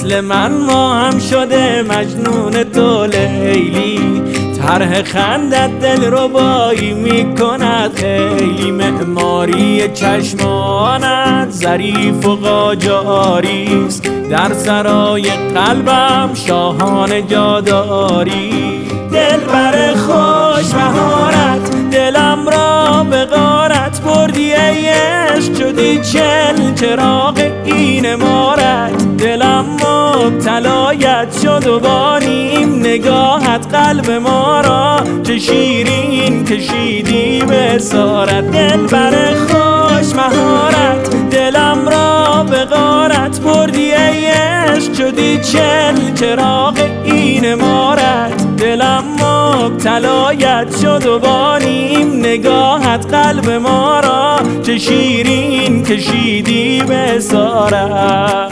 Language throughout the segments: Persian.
مثل من ما هم شده مجنون تو لیلی. طرح خندت دل ربایی میکند خیلی، معماری چشمانت ظریف و قاجاریست، در سرای قلبم شاهانه جاداری. دلبر خوش مهارت دلم را به غارت بردی ای عشق، شدی چراغ این مارت. دلم مبتلایت شد و با نیم نگاهت قلب ما را چه شیرین کشیدی به اسارت. دلبر خوش مهارت دلم را به غارت بردی ای عشق، شدی چراغ این مارت. دلم مبتلایت شد و با نیم نگاهت قلب ما را چه شیرین کشیدی به اسارت.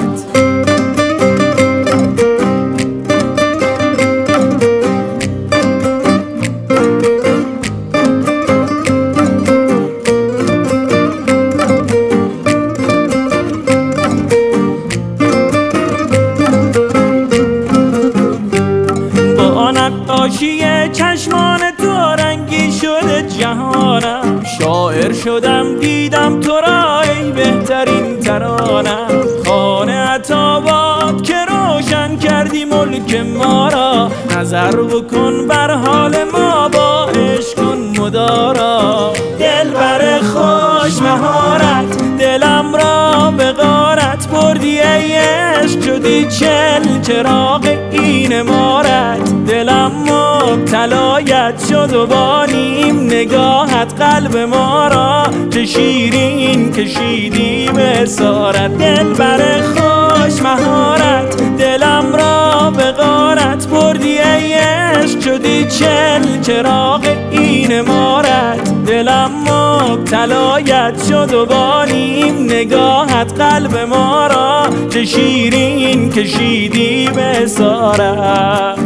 نقاشی چشمان تو رنگی شده جهانم، شاعر شدم دیدم تو را ای بهترین ترانم. خانه عطاباد که روشن کردی ملک ما را، نظر بکن بر حال ما با عشق کن مدارا. دلبر خوش مهارت دلم را به غارت بردی ای عشق، شدی چراغ این مارت. دلم مبتلایت شد و با نیم نگاهت قلب ما را چه شیرین کشیدی به اسارت. دلبر خوش مهارت دلم را به غارت بردی ای عشق، شدی چراغ این مارت. دلم مبتلایت شد و با نیم نگاهت قلب ما را چه شیرین کشیدی به اسارت.